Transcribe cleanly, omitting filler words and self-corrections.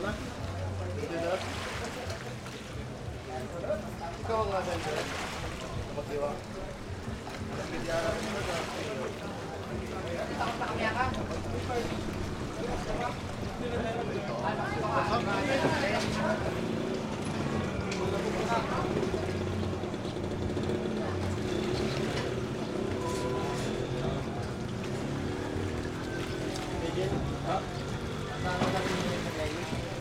Ikaw ang nasa dito. Kapatiwa. Medyo, ha? Saan natin yung nagay?